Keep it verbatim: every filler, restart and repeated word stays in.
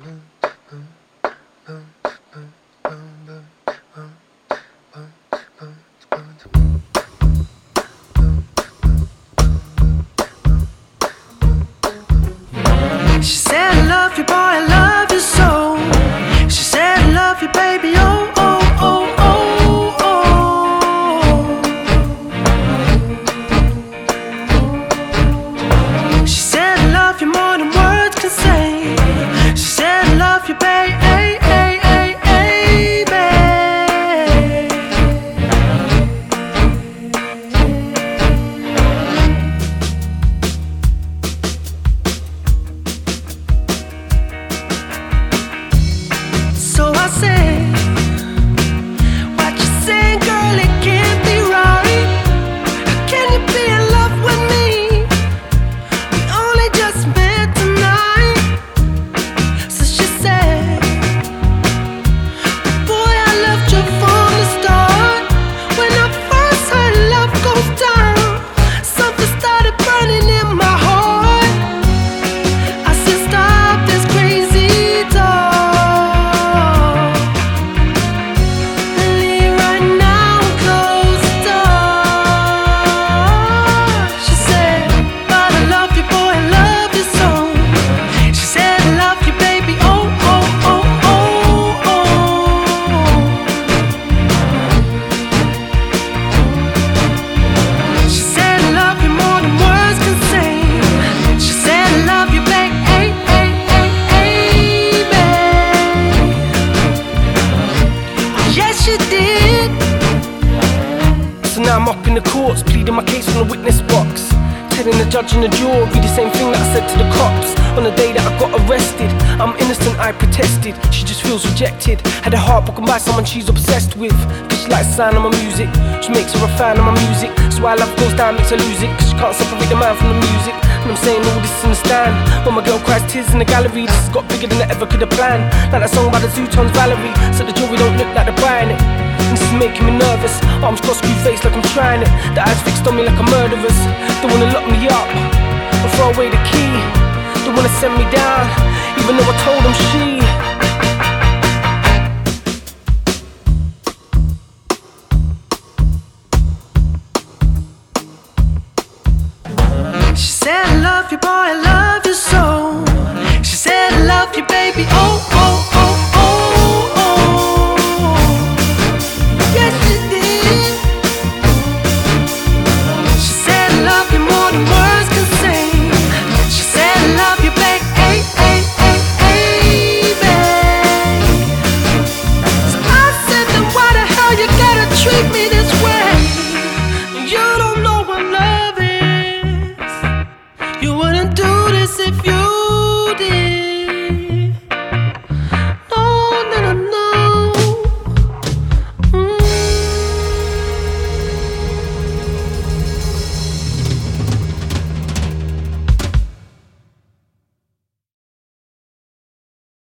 She said, I love you, boy, I love you so. She said, I love you, baby, oh, oh, oh, oh, oh. She said, I love you more than words can say. She said, I love you, baby. So I said, what you saying, girl, it can't be right. How can you be in love with me? We only just met tonight. So she said, boy, I loved you from the start. When I first heard love goes down, something started burning in my heart. I said, stop this crazy talk. So now I'm up in the courts, pleading my case from the witness box, telling the judge and the jury the same thing that I said to the cops on the day that I got arrested. I'm innocent, I protested. She just feels rejected. Had her heart broken by someone she's obsessed with, cause she likes the sound of my music. She makes her a fan of my music. So why love goes down makes her lose it, cause she can't separate the man from the music. And I'm saying all this in the stand, when my girl cries tears in the gallery. This has got bigger than I ever could have planned. Like that song by the Zootons, Valerie. So the jury don't look like they're buying it. And this is making me nervous. Arms crossed, screw face like I'm trying it. The eyes fixed on me like a murderer's. They wanna lock me up or throw away the key. They wanna send me down, even though I told them she